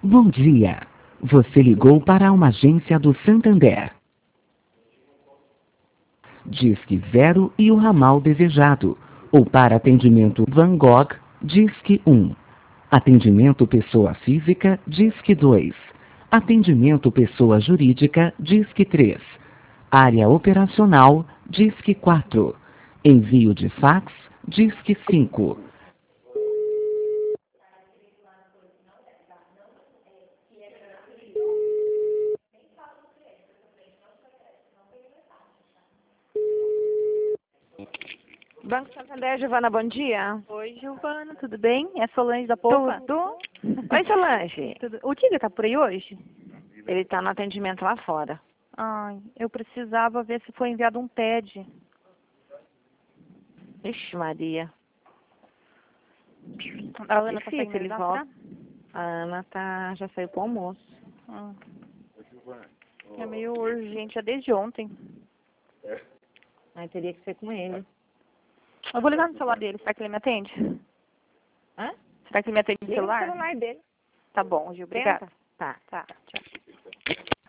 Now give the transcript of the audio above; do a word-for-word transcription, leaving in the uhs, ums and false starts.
Bom dia. Você ligou para uma agência do Santander. Disque zero e o ramal desejado. Ou para atendimento Van Gogh, Disque um. Atendimento pessoa física, Disque dois. Atendimento pessoa jurídica, Disque três. Área operacional, Disque quatro. Envio de fax, Disque cinco. Banco Santander, Giovana, bom dia. Oi, Giovana, tudo bem? É Solange da Poupa? Tudo? Oi, Solange. Tudo. O Tiga tá por aí hoje? Ele tá no atendimento lá fora. Ai, eu precisava ver se foi enviado um P E D. Ixi, Maria. A Ana tá Difícil, saindo ele da volta. A Ana tá, já saiu pro almoço. Hum. É meio urgente, é desde ontem. Aí teria que ser com ele. Eu vou ligar no celular dele, será que ele me atende? Hã? Será que ele me atende no Liga no celular? celular dele. Tá bom, Gil, obrigada. Tenta? Tá. Tá, tchau.